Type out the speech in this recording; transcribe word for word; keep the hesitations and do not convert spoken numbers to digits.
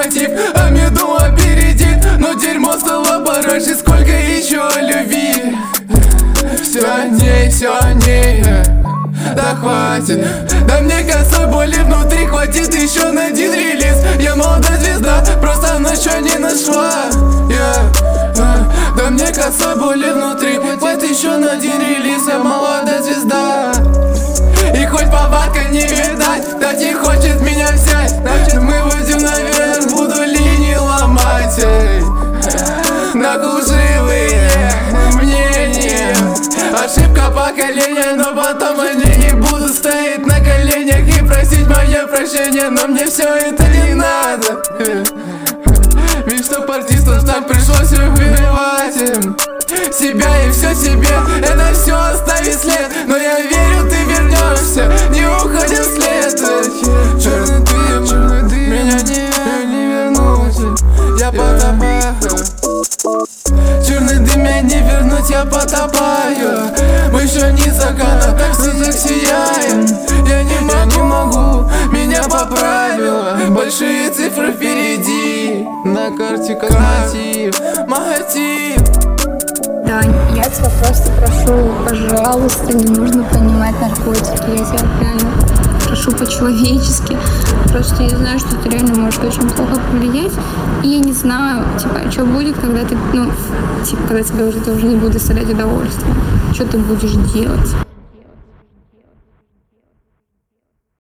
презерватив, а меду опередит. Но дерьмо стало барашить, сколько еще любви. Все о ней, все о ней, да хватит. Да мне косой боли внутри хватит еще на один релиз. Я молодая звезда, просто она еще не нашла. yeah. Да мне косой боли внутри хватит еще на один релиз. Я молодая звезда. И хоть повадка не видать, так не хочет меня взять. Значит мы выйдем наверх, буду линии ломать, эй. Нахуживые мнения, ошибка поколения. Но потом они не будут стоять на коленях и просить мое прощение. Но мне все это не надо. Ведь чтоб артистам так пришлось убивать им себя и все себе. Это все оставит след. Но я верю, ты вернешься, не уходи вслед. Черный дым, черный дым, меня не, не вернуть, я потопаю. Черный дым, меня не вернуть, я потопаю. Мы еще не закана, так слезах сияем. Я не могу, не могу, меня поправило. Большие цифры впереди, на карте космотив, магатив. Дань, я тебя просто прошу, пожалуйста, не нужно принимать наркотики. Я тебя реально прошу по-человечески. Просто я знаю, что это реально может очень плохо повлиять. И я не знаю, типа, что будет, когда ты, ну, типа, когда тебе уже, ты уже не будешь доставлять удовольствие. Что ты будешь делать?